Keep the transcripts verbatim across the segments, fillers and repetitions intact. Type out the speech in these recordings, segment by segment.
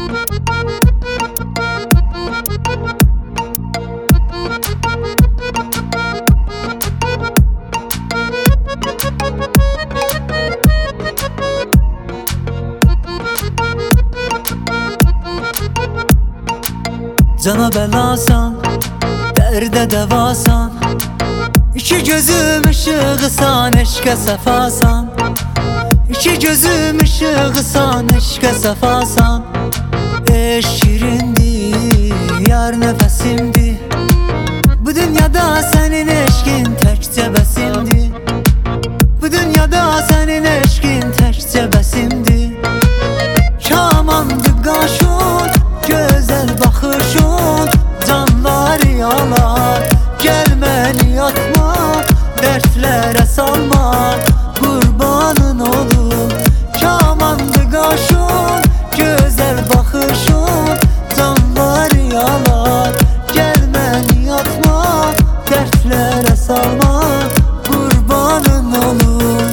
Cana belasan, dərdə dəvasan, İki gözüm ışığısan, eşqə səfasan. İki gözüm ışığısan, eşqə səfasan. Eşq şirindir, yar nəfəsimdir. Bu dünyada sənin eşqin təkcə bəsimdir. Bu dünyada sənin eşqin təkcə bəsimdir. Kamandır qaşın, gözəl baxışın, canları yalar. Gəl məni yatma, dərdlərə salma, qurbanın olum. Kamandır qaşın, gözəl baxışın, canları yalar. Gəl məni yatma, dərdlərə salma, qurbanın olum.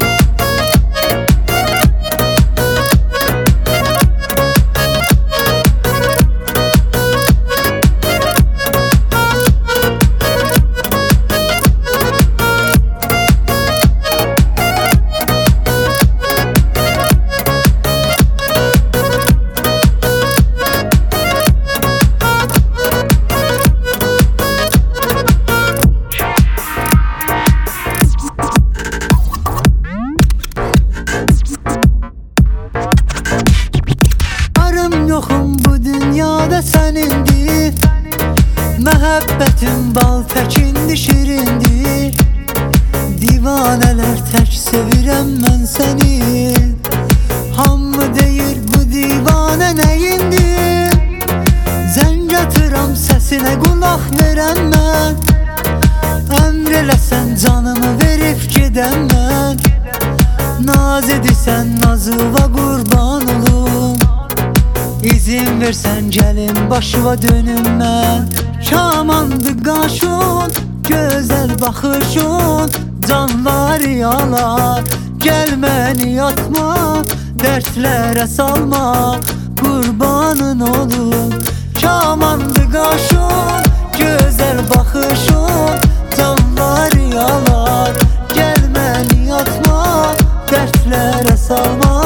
Yoxum bu dünyada sənindir. Məhəbbətin bal təkindir, şirindir. Divanələr tək sevirəm mən səni. Hamı deyir bu divanə nəyindir. Zəng atıram səsinə qulaq verəm mən. Əmr eləsən canımı verib gedəm mən. Naz edirsən nazıva qurban olum. İzin versən gəlim başıva dönüm mən. Kamandır qaşın, gözəl baxışın, canları yalar. Gəl məni yatma, dərdlərə salma, qurbanın olum. Kamandır qaşın, gözəl baxışın, canları yalar. Gəl məni yatma, dərdlərə salma,